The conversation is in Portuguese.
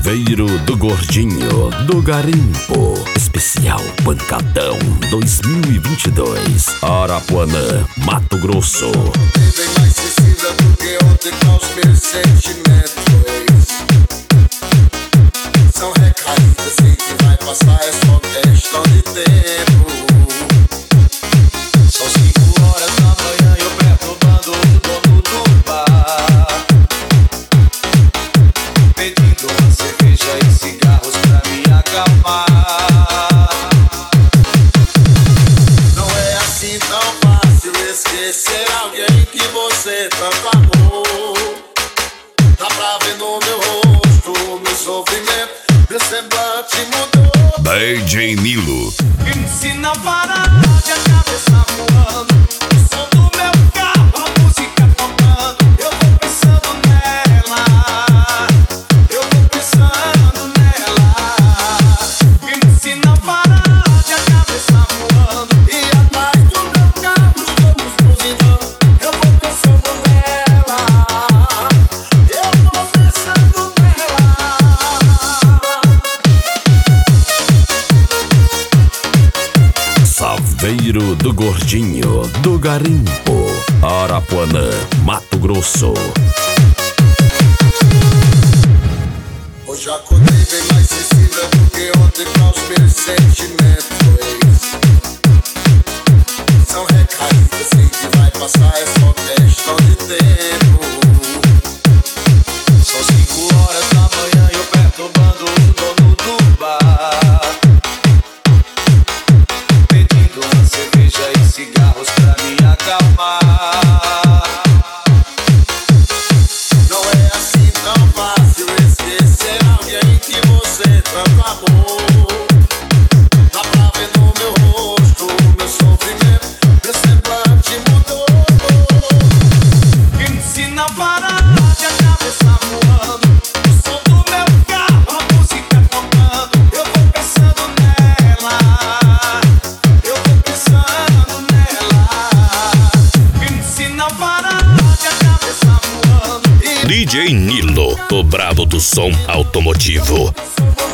Salveiro do Gordinho, do Garimpo. Especial Pancadão 2022. Arapuanã, Mato Grosso. Bem mais sensível do que ontem com os meus sentimentos. São recaídas, sei que vai passar, é só questão de tempo. São 5 horas da manhã e eu perturbando o dono do bar, pedindo uma cerveja e cigarros pra me acalmar. Não é assim tão fácil esquecer alguém que você tanto amou. Dá pra ver no meu rosto o meu sofrimento, meu semblante mudou. DJ Nilo. Me ensina a parar de a cabeça voando, o som do meu carro, a música tocando. Eu vou pensando nela, eu vou pensando nela. Me ensina a parar de a cabeça voando, e atrás do meu carro estamos cozinhando. Eu vou pensando nela, eu vou pensando nela. Salveiro do Gordinho, do Garimpo. Arapuanã, Mato Grosso. Hoje acordei bem mais sensível do que ontem com os meus sentimentos. São recaídas, sei que vai passar, é só questão de tempo. São 5 horas da manhã e eu perturbando o dono do bar, pedindo uma cerveja e cigarros pra me acalmar. Não é assim tão fácil esquecer alguém que você tanto amou. Dá pra ver no meu rosto o meu sofrimento, meu semblante mudou. Me ensina a parar de a cabeça voando, o som do meu carro, a música tocando. Eu vou pensando nela, eu vou pensando nela. Me ensina a parar de a cabeça voando, e DJ Nilo, o brabo do som automotivo. pensando